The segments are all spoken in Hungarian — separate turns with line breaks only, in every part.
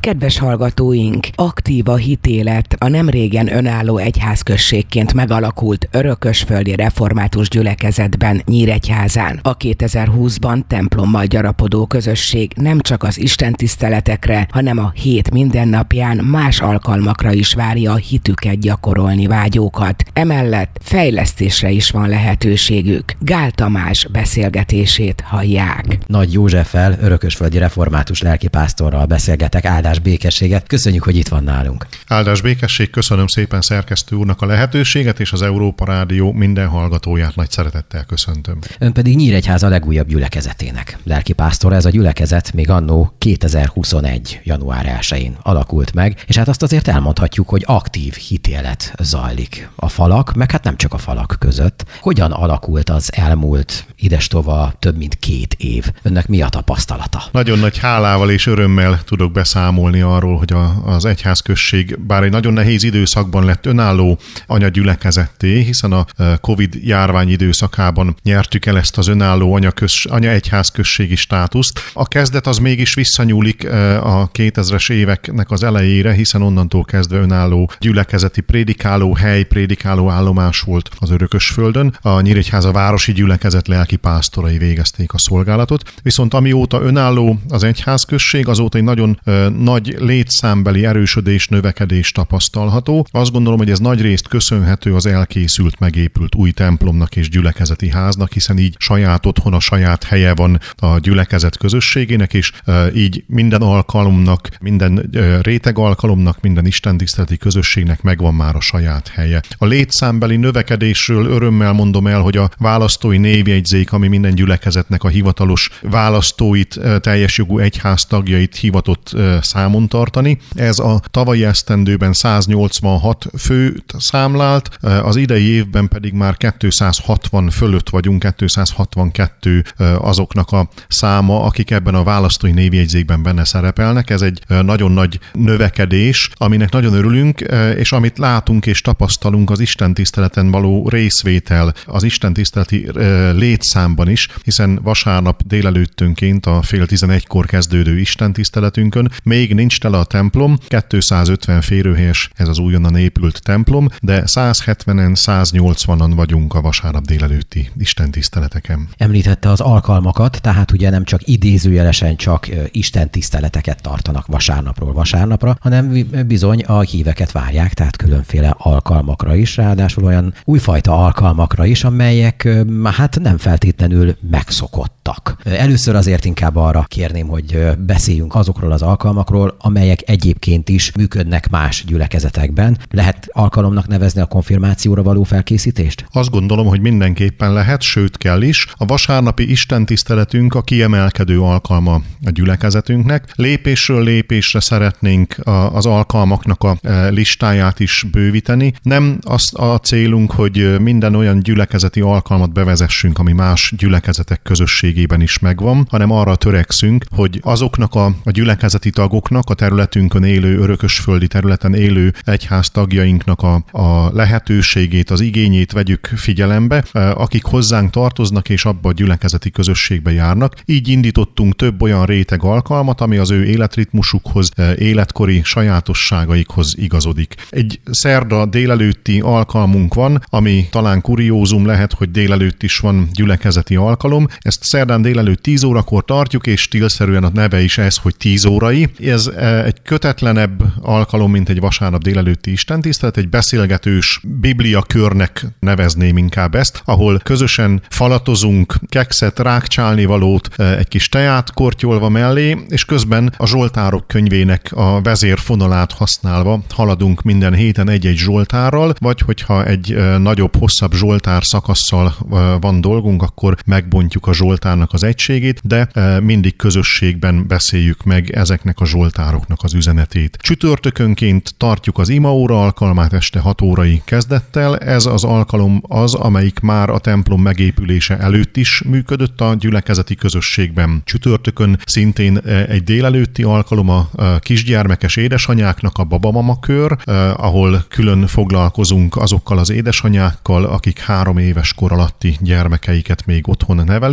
Kedves hallgatóink, aktív a hitélet a nemrégen önálló egyházközségként megalakult örökösföldi református gyülekezetben, Nyíregyházán. A 2020-ban templommal gyarapodó közösség nem csak az istentiszteletekre, hanem a hét mindennapján más alkalmakra is várja a hitüket gyakorolni vágyókat. Emellett fejlesztésre is van lehetőségük. Gál Tamás beszélgetését hallják.
Nagy Józseffel, örökösföldi református lelkipásztorral beszélgetek. Áldás békességet. Köszönjük, hogy itt van nálunk.
Áldás békesség, köszönöm szépen szerkesztő úrnak a lehetőséget, és az Európa Rádió minden hallgatóját nagy szeretettel köszöntöm.
Ön pedig Nyíregyháza legújabb gyülekezetének lelkipásztor. Ez a gyülekezet még annó 2021. január 1-én alakult meg, és hát azt azért elmondhatjuk, hogy aktív hitélet zajlik a falak, meg hát nem csak a falak között. Hogyan alakult az elmúlt idestova több mint 2 év? Önnek mi a tapasztalata?
Nagyon nagy hálával és örömmel tudok beszámolni arról, hogy az egyházközség bár egy nagyon nehéz időszakban lett önálló anyagyülekezetté, hiszen a Covid járvány időszakában nyertük el ezt az önálló anyaegyházközségi státuszt. A kezdet az mégis visszanyúlik a 2000-es éveknek az elejére, hiszen onnantól kezdve önálló gyülekezeti prédikáló hely, prédikáló állomás volt az Örökösföldön. A Nyíregyháza városi gyülekezet lelkipásztorai végezték a szolgálatot. Viszont amióta önálló az egyházközség, azóta egy nagyon nagy létszámbeli erősödés, növekedés tapasztalható. Azt gondolom, hogy ez nagyrészt köszönhető az elkészült, megépült új templomnak és gyülekezeti háznak, hiszen így saját otthona, saját helye van a gyülekezet közösségének, és így minden alkalomnak, minden réteg alkalomnak, minden istentiszteleti közösségnek megvan már a saját helye. A létszámbeli növekedésről örömmel mondom el, hogy a választói névjegyzék, ami minden gyülekezetnek a hivatalos választóit, teljes jogú egyház tagjait hivatott számon tartani. Ez a tavalyi esztendőben 186 főt számlált, az idei évben pedig már 260 fölött vagyunk, 262 azoknak a száma, akik ebben a választói névjegyzékben benne szerepelnek. Ez egy nagyon nagy növekedés, aminek nagyon örülünk, és amit látunk és tapasztalunk az istentiszteleten való részvétel, az istentiszteleti létszámban is, hiszen vasárnap délelőttönként a 10:11-kor kezdődő istentiszteletünkön még nincs tele a templom, 250 férőhelyes ez az újonnan épült templom, de 170-en, 180-an vagyunk a vasárnap délelőtti istentiszteleteken.
Említette az alkalmakat, tehát ugye nem csak idézőjelesen csak istentiszteleteket tartanak vasárnapról vasárnapra, hanem bizony a híveket várják, tehát különféle alkalmakra is, ráadásul olyan újfajta alkalmakra is, amelyek hát nem feltétlenül megszokottak. Először azért inkább arra kérném, hogy beszéljünk azokról az alkalmakról, amelyek egyébként is működnek más gyülekezetekben. Lehet alkalomnak nevezni a konfirmációra való felkészítést?
Azt gondolom, hogy mindenképpen lehet, sőt kell is. A vasárnapi istentiszteletünk a kiemelkedő alkalma a gyülekezetünknek. Lépésről lépésre szeretnénk az alkalmaknak a listáját is bővíteni. Nem az a célunk, hogy minden olyan gyülekezeti alkalmat bevezessünk, ami más gyülekezetek közösségében is megvan, hanem arra törekszünk, hogy azoknak a gyülekezeti tagoknak, a területünkön élő, örökösföldi területen élő egyház tagjainknak a lehetőségét, az igényét vegyük figyelembe, akik hozzánk tartoznak és abba a gyülekezeti közösségbe járnak. Így indítottunk több olyan réteg alkalmat, ami az ő életritmusukhoz, életkori sajátosságaikhoz igazodik. Egy szerda délelőtti alkalmunk van, ami talán kuriózum lehet, hogy délelőtt is van gyülekezeti alkalom. Ezt szerdán délelőtt 10 órakor tartjuk, és stílszerűen a neve is ez, hogy 10 órai. Ez egy kötetlenebb alkalom, mint egy vasárnap délelőtti istentisztelet, egy beszélgetős bibliakörnek nevezném inkább ezt, ahol közösen falatozunk, kekszet, rákcsálnivalót, egy kis teát kortyolva mellé, és közben a Zsoltárok könyvének a vezérfonalát használva haladunk minden héten egy-egy zsoltárral, vagy hogyha egy nagyobb, hosszabb zsoltár szakasszal van dolgunk, akkor megbontjuk a zsoltárnak az egységét, de mindig közösségben beszéljük meg ezeknek a zsoltároknak az üzenetét. Csütörtökönként tartjuk az imaóra alkalmát este 6 órai kezdettel. Ez az alkalom az, amelyik már a templom megépülése előtt is működött a gyülekezeti közösségben. Csütörtökön szintén egy délelőtti alkalom a kisgyermekes édesanyáknak a babamama kör, ahol külön foglalkozunk azokkal az édesanyákkal, akik 3 éves kor alatti gyermekeiket még otthon nevelik. Ez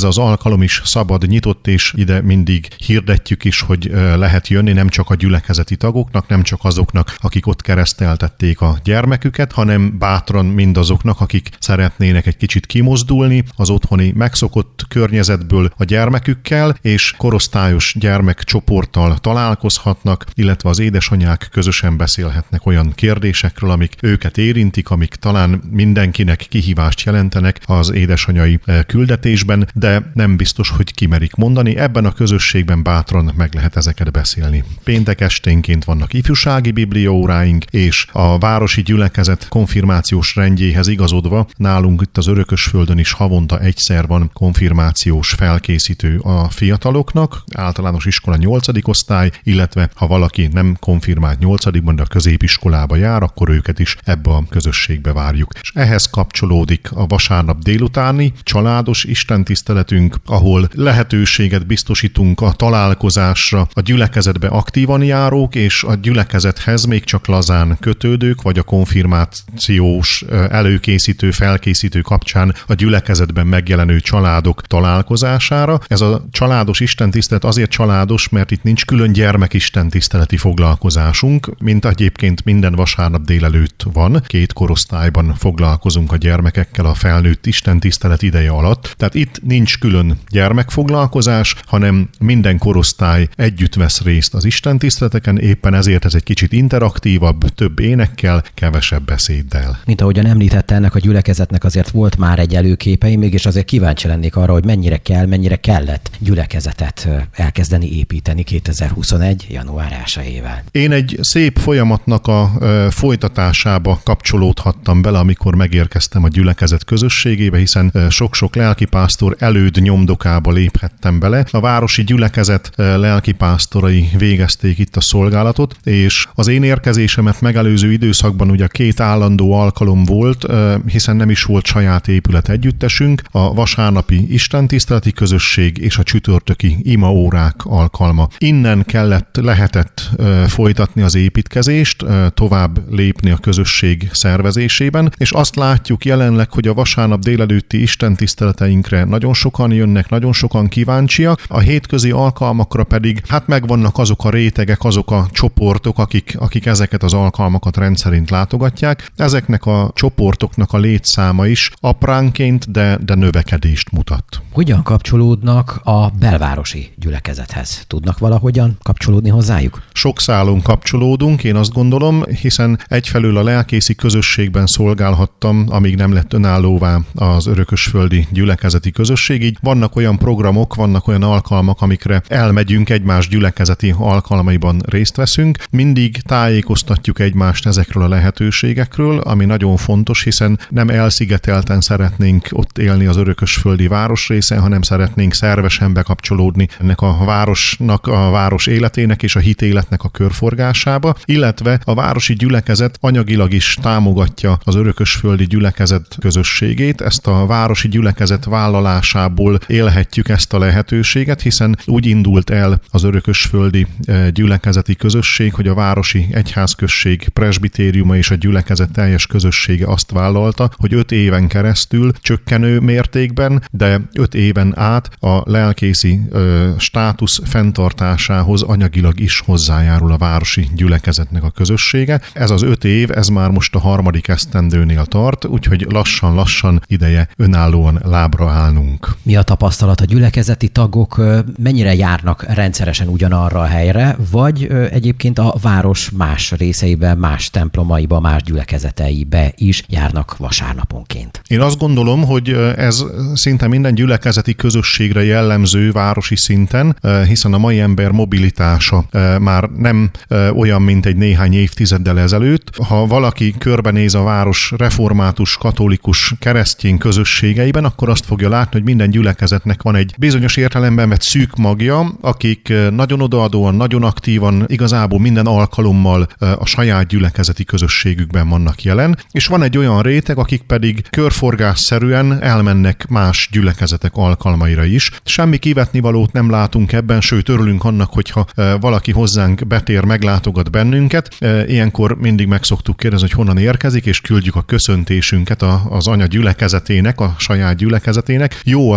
az alkalom is szabad, nyitott, és ide mindig hirdetjük is, hogy lehet jönni nem csak a gyülekezeti tagoknak, nem csak azoknak, akik ott kereszteltették a gyermeküket, hanem bátran mindazoknak, akik szeretnének egy kicsit kimozdulni az otthoni megszokott környezetből a gyermekükkel, és korosztályos gyermekcsoporttal találkozhatnak, illetve az édesanyák közösen beszélhetnek olyan kérdésekről, amik őket érintik, amik talán mindenkinek kihívást jelentenek az édesanyai küldetésben, de nem biztos, hogy kimerik mondani. Ebben a közösségben bátran meg lehet ezeket beszélni. Péntek esténként vannak ifjúsági bibliaóráink, és a városi gyülekezet konfirmációs rendjéhez igazodva nálunk itt az Örökösföldön is havonta egyszer van konfirmációs felkészítő a fiataloknak, általános iskola 8. osztály, illetve ha valaki nem konfirmált 8-ban, de a középiskolába jár, akkor őket is ebbe a közösségbe várjuk. És ehhez kapcsolódik a vasárnap délutáni családos istentiszteletünk, ahol lehetőséget biztosítunk a találkozásra a gyülekezetbe aktívan járók, és a gyülekezethez még csak lazán kötődők, vagy a konfirmációs előkészítő, felkészítő kapcsán a gyülekezetben megjelenő családok találkozására. Ez a családos istentisztelet azért családos, mert itt nincs külön gyermekistentiszteleti foglalkozásunk, mint egyébként minden vasárnap délelőtt van. 2 korosztályban foglalkozunk a gyermekekkel a felnőtt istentisztelet ideje alatt. Tehát itt nincs külön gyermekfoglalkozás, hanem minden korosztály együtt vesz részt az istentiszteleteken, éppen ezért ez egy kicsit interaktívabb, több énekkel, kevesebb beszéddel.
Mint ahogyan említette, ennek a gyülekezetnek azért volt már egy előképe, mégis azért kíváncsi lennék arra, hogy mennyire kellett gyülekezetet elkezdeni építeni 2021. január 1-ével.
Én egy szép folyamatnak a folytatásába kapcsolódhattam bele, amikor megérkeztem a gyülekezet közösségébe, hiszen sok-sok lelkipásztor előd nyomdokába léphettem bele. A városi gyülekezet lelkipásztorai végezték itt a szolgálatot, és az én érkezésemet megelőző időszakban ugye 2 állandó alkalom volt, hiszen nem is volt saját épület együttesünk, a vasárnapi istentiszteleti közösség és a csütörtöki imaórák alkalma. Innen lehetett folytatni az építkezést, tovább lépni a közösség szervezésében, és azt látjuk jelenleg, hogy a vasárnap délelőtti istentiszteleteinkre nagyon sokan jönnek, nagyon sokan kíváncsiak, a hétközi alkalmakra pedig megvannak azok a rétegek, azok a csoportok, akik ezeket az alkalmakat rendszerint látogatják. Ezeknek a csoportoknak a létszáma is apránként, de növekedést mutat.
Hogyan kapcsolódnak a belvárosi gyülekezethez? Tudnak valahogyan kapcsolódni hozzájuk?
Sok szálon kapcsolódunk, én azt gondolom, hiszen egyfelől a lelkészi közösségben szolgálhattam, amíg nem lett önállóvá az örökösföldi gyülekezeti közösség. Így vannak olyan programok, vannak olyan alkalmak, amikre elmegyünk, egymás gyülekezeti alkalmaiban részt veszünk. Mindig tájékoztatjuk egymást ezekről a lehetőségekről, ami nagyon fontos, hiszen nem elszigetelten szeretnénk ott élni az örökösföldi városrészen, hanem szeretnénk szervesen bekapcsolódni ennek a városnak, a város életének és a hitéletnek a körforgásába, illetve a városi gyülekezet anyagilag is támogatja az örökösföldi gyülekezet közösségét. Ezt a városi gyülekezet vállalásából élhetjük ezt a lehetőséget, hiszen úgy indult el az örökösföldi gyülekezeti közösség, hogy a városi egyházközség presbitériuma és a gyülekezet teljes közössége azt vállalta, hogy 5 éven keresztül csökkenő mértékben, de 5 éven át a lelkészi státusz fenntartásához anyagilag is hozzájárul a városi gyülekezetnek a közössége. Ez az 5 év, ez már most a 3. esztendőnél tart, úgyhogy lassan-lassan ideje önállóan lábra állnunk.
Mi a tapasztalat? A gyülekezeti tagok mennyire járnak rendszeresen ugyanarra a helyre, vagy egyébként a város más részeiben, más templomaiba, más gyülekezeteibe is járnak vasárnaponként?
Én azt gondolom, hogy ez szinte minden gyülekezeti közösségre jellemző városi szinten, hiszen a mai ember mobilitása már nem olyan, mint egy néhány évtizeddel ezelőtt. Ha valaki körbenéz a város református, katolikus, keresztény közösségeiben, akkor azt fogja látni, hogy minden gyülekezetnek van egy bizonyos értelemben vett szűk magja, akik nagyon odaadóan, nagyon aktívan, igazából minden alkalommal a saját gyülekezeti közösségükben vannak jelen, és van egy olyan réteg, akik pedig körforgásszerűen elmennek más gyülekezetek alkalmaira is. Semmi kivetnivalót nem látunk ebben, sőt örülünk annak, hogyha valaki hozzánk betér, meglátogat bennünket. Ilyenkor mindig meg szoktuk kérdezni, hogy honnan érkezik, és küldjük a köszöntésünket az anya gyülekezetének, a saját gyülekezetének. Jó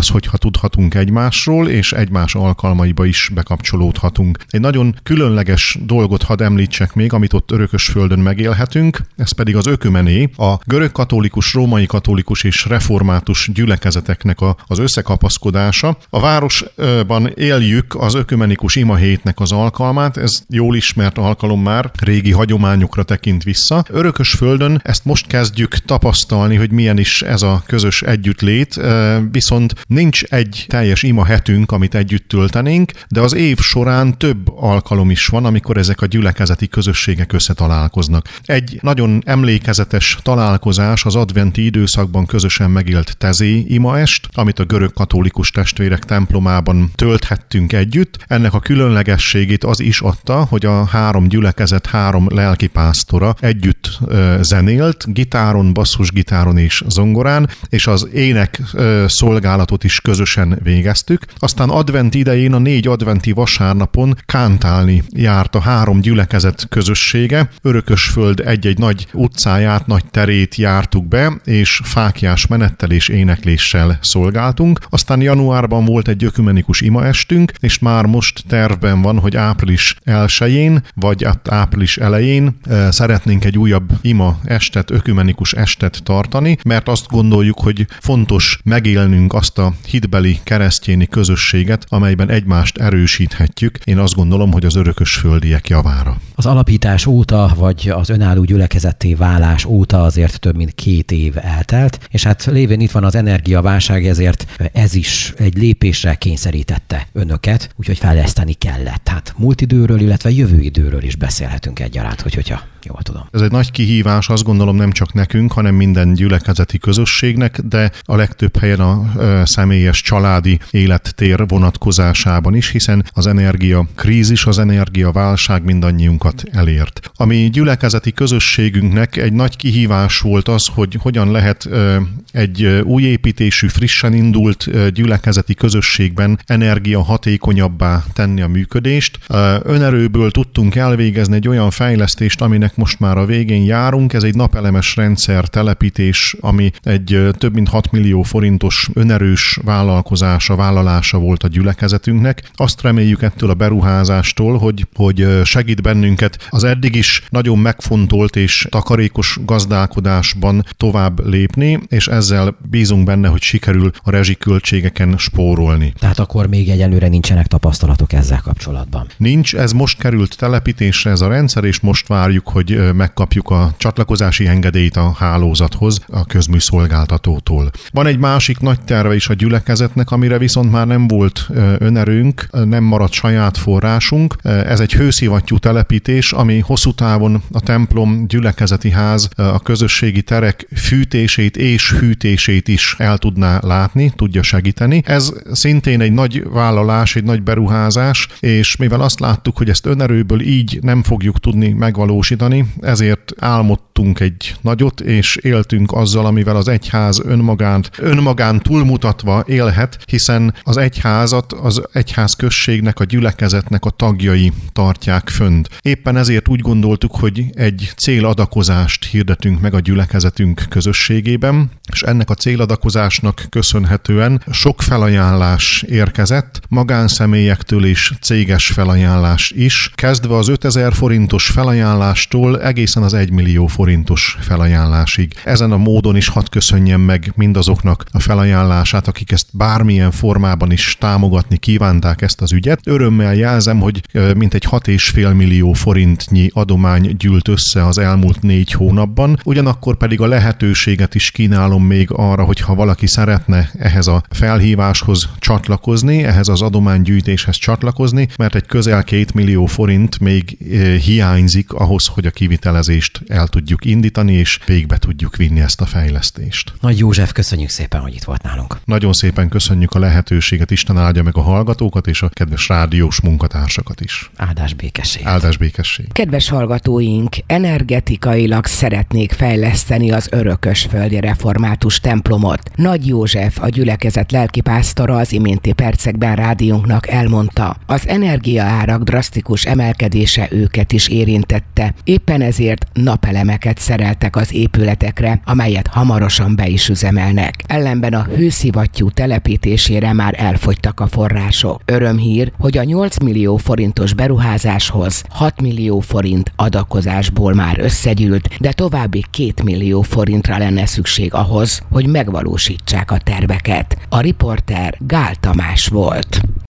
az, hogyha tudhatunk egymásról, és egymás alkalmaiba is bekapcsolódhatunk. Egy nagyon különleges dolgot hadd említsek még, amit ott Örökösföldön megélhetünk, ez pedig az ökumené, a görögkatolikus, római katolikus és református gyülekezeteknek az összekapaszkodása. A városban éljük az ökumenikus imahétnek az alkalmát, ez jól ismert alkalom már, régi hagyományokra tekint vissza. Örökösföldön ezt most kezdjük tapasztalni, hogy milyen is ez a közös együttlét, viszont nincs egy teljes imahetünk, amit együtt töltenénk, de az év során több alkalom is van, amikor ezek a gyülekezeti közösségek összetalálkoznak. Egy nagyon emlékezetes találkozás az adventi időszakban közösen megélt Tezé imaest, amit a görög katolikus testvérek templomában tölthettünk együtt. Ennek a különlegességét az is adta, hogy a 3 gyülekezet 3 lelkipásztora együtt zenélt, gitáron, basszusgitáron és zongorán, és az ének szolgálatot is közösen végeztük. Aztán advent idején a 4 adventi vasárnapon kántálni járt a 3 gyülekezet közössége. Örökösföld egy-egy nagy utcáját, nagy terét jártuk be, és fáklyás menettel és énekléssel szolgáltunk. Aztán januárban volt egy ökumenikus imaestünk, és már most tervben van, hogy április 1-én, vagy április elején szeretnénk egy újabb ima estet, ökumenikus estet tartani, mert azt gondoljuk, hogy fontos megélnünk azt a hitbeli keresztjéni közösséget, amelyben egymást erősíthetjük. Én azt gondolom, hogy az örökösföldiek javára.
Az alapítás óta, vagy az önálló gyülekezetté válás óta azért több mint 2 év eltelt, és hát lévén itt van az energiaválság, ezért ez is egy lépésre kényszerítette önöket, úgyhogy fejleszteni kellett. Hát múlt időről, illetve jövő időről is beszélhetünk egyaránt, hogyha jól tudom.
Ez egy nagy kihívás, azt gondolom nem csak nekünk, hanem minden gyülekezeti közösségnek, de a legtöbb helyen a személyes családi élettér vonatkozásában is, hiszen az energiakrízis, az energiaválság mindannyiunkat elért. Ami gyülekezeti közösségünknek egy nagy kihívás volt az, hogy hogyan lehet egy új építésű, frissen indult gyülekezeti közösségben energiahatékonyabbá tenni a működést. Önerőből tudtunk elvégezni egy olyan fejlesztést, aminek most már a végén járunk. Ez egy napelemes rendszer telepítés, ami egy több mint 6 millió forintos önerős vállalása volt a gyülekezetünknek. Azt reméljük ettől a beruházástól, hogy segít bennünket az eddig is nagyon megfontolt és takarékos gazdálkodásban tovább lépni, és ezzel bízunk benne, hogy sikerül a rezsiköltségeken spórolni.
Tehát akkor még egyelőre nincsenek tapasztalatok ezzel kapcsolatban?
Nincs, ez most került telepítésre ez a rendszer, és most várjuk, hogy megkapjuk a csatlakozási engedélyt a hálózathoz a közműszolgáltatótól. Van egy másik nagy terve is a gyülekezetnek, amire viszont már nem volt önerőnk, nem maradt saját forrásunk. Ez egy hőszivattyú telepítés, ami hosszú távon a templom, gyülekezeti ház, a közösségi terek fűtését és hűtését is el tudná látni, tudja segíteni. Ez szintén egy nagy vállalás, egy nagy beruházás, és mivel azt láttuk, hogy ezt önerőből így nem fogjuk tudni megvalósítani, ezért álmodtunk egy nagyot, és éltünk azzal, amivel az egyház önmagán túlmutatva élhet, hiszen az egyházat az egyház községnek, a gyülekezetnek a tagjai tartják fönt. Éppen ezért úgy gondoltuk, hogy egy céladakozást hirdetünk meg a gyülekezetünk közösségében, és ennek a céladakozásnak köszönhetően sok felajánlás érkezett, magánszemélyektől és céges felajánlás is, kezdve az 5000 forintos felajánlástól egészen az 1 millió forintos felajánlásig. Ezen a módon is hadd köszönjem meg mindazoknak a felajánlását, akik ezt bármilyen formában is támogatni kívánták ezt az ügyet. Örömmel jelzem, hogy mintegy 6,5 millió forintnyi adomány gyűlt össze az elmúlt 4 hónapban, ugyanakkor pedig a lehetőséget is kínálom még arra, hogyha valaki szeretne ehhez a felhíváshoz csatlakozni, ehhez az adománygyűjtéshez csatlakozni, mert egy közel 2 millió forint még hiányzik ahhoz, hogy a kivitelezést el tudjuk indítani, és végbe tudjuk vinni ezt a fejlesztést.
Nagy József, köszönjük szépen, hogy itt volt nálunk.
Nagyon szépen köszönjük a lehetőséget, Isten áldja meg a hallgatókat és a kedves rádiós munkatársakat is.
Áldás békesség.
Áldás békesség. illetékesség.
Kedves hallgatóink, energetikailag szeretnék fejleszteni az örökösföldi református templomot. Nagy József, a gyülekezet lelkipásztora az iménti percekben rádiónknak elmondta. Az energiaárak drasztikus emelkedése őket is érintette. Éppen ezért napelemeket szereltek az épületekre, amelyet hamarosan be is üzemelnek. Ellenben a hőszivattyú telepítésére már elfogytak a források. Örömhír, hogy a 8 millió forintos beruházáshoz 6 millió forint adakozásból már összegyűlt, de további 2 millió forintra lenne szükség ahhoz, hogy megvalósítsák a terveket. A riporter Gál Tamás volt.